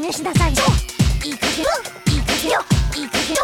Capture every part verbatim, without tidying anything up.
にしなさい。いい加減いい加減よいい加減よ。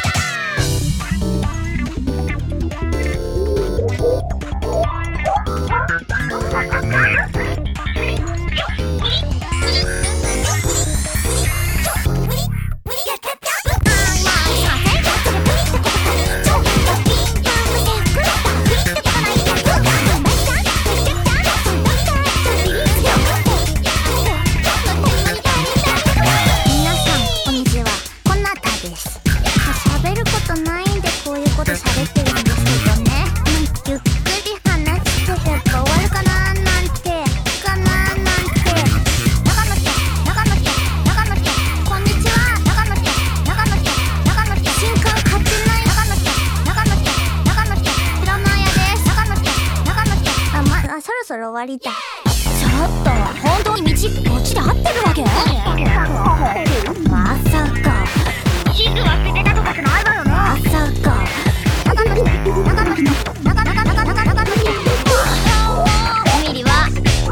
そろ終わりだ。ちょっと本当に道こっちで合ってるわけ？まさか地図忘れたとかじゃないわよね。まさか長野人長野人長野長野長野長野人エミリは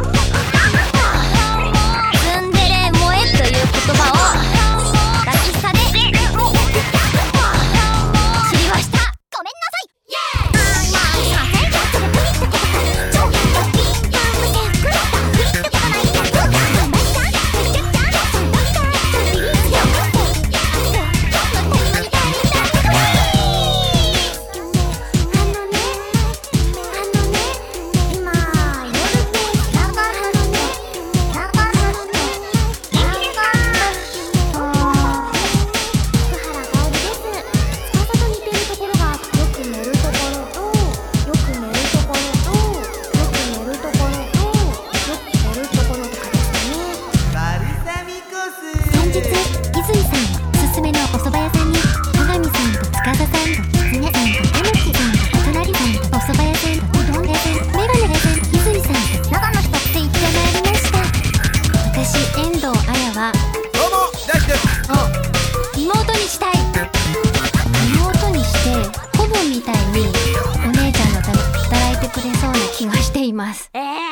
ツンデレ萌えという言葉を抱きさで知りました。ごめんなさい。妹にしたい。妹にしてコブみたいにお姉ちゃんのために働いてくれそうな気がしています。えー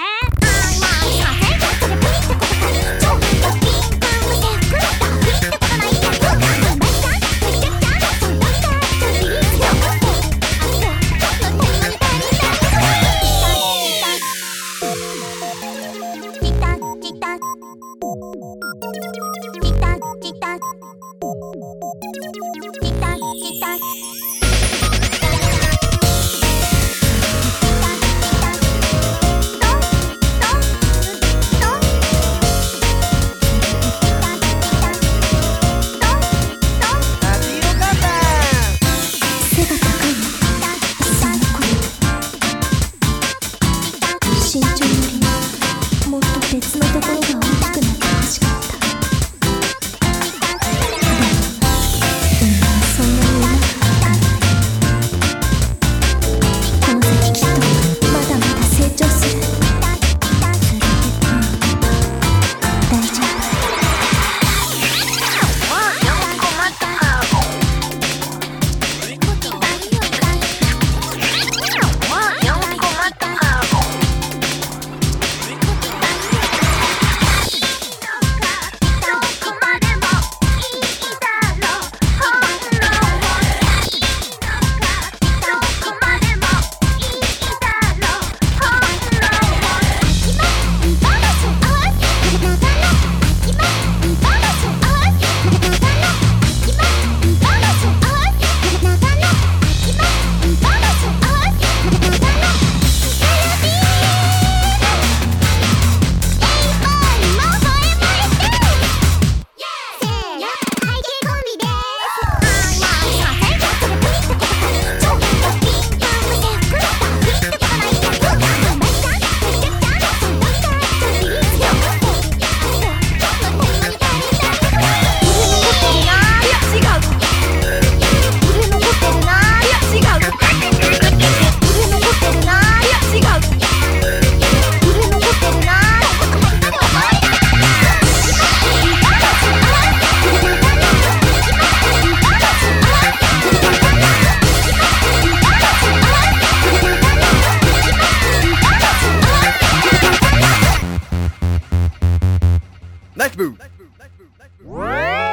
身長よりもっと別のところが大きくなってほしかった。そんなにうまくいかない。この先きっとまだまだ成長する。大丈夫。 Nice move. う